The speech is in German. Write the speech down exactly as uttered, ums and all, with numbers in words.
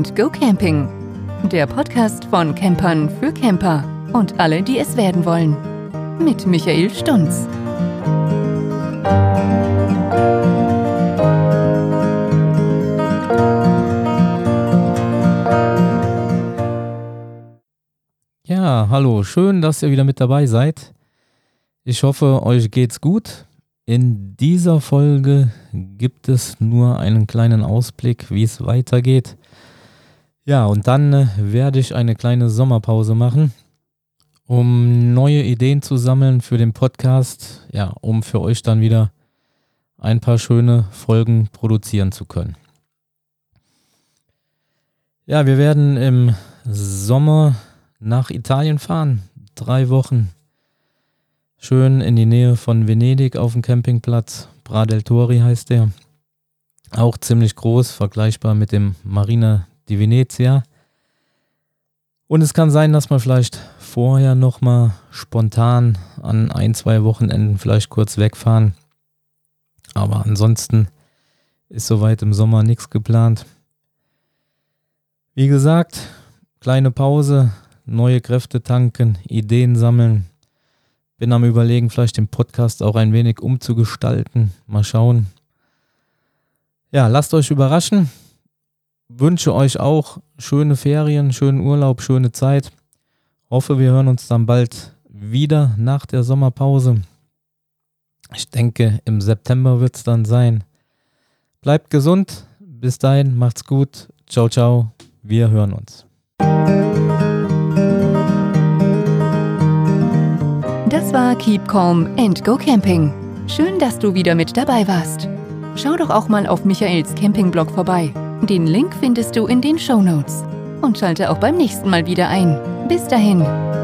and Go Camping. Der Podcast von Campern für Camper und alle, die es werden wollen. Mit Michael Stunz. Ja, hallo, schön, dass ihr wieder mit dabei seid. Ich hoffe, euch geht's gut. In dieser Folge gibt es nur einen kleinen Ausblick, wie es weitergeht. Ja, und dann äh, werde ich eine kleine Sommerpause machen, um neue Ideen zu sammeln für den Podcast, ja, um für euch dann wieder ein paar schöne Folgen produzieren zu können. Ja, wir werden im Sommer nach Italien fahren, drei Wochen. Schön in die Nähe von Venedig auf dem Campingplatz, Bra del Tori heißt der. Auch ziemlich groß, vergleichbar mit dem Marina di Venezia. Und es kann sein, dass wir vielleicht vorher nochmal spontan an ein, zwei Wochenenden vielleicht kurz wegfahren. Aber ansonsten ist soweit im Sommer nichts geplant. Wie gesagt, kleine Pause, neue Kräfte tanken, Ideen sammeln. Bin am Überlegen, vielleicht den Podcast auch ein wenig umzugestalten. Mal schauen. Ja, lasst euch überraschen. Wünsche euch auch schöne Ferien, schönen Urlaub, schöne Zeit. Hoffe, wir hören uns dann bald wieder nach der Sommerpause. Ich denke, im September wird es dann sein. Bleibt gesund. Bis dahin, macht's gut. Ciao, ciao. Wir hören uns. Das war Keep Calm and Go Camping. Schön, dass du wieder mit dabei warst. Schau doch auch mal auf Michaels Campingblog vorbei. Den Link findest du in den Shownotes. Und schalte auch beim nächsten Mal wieder ein. Bis dahin.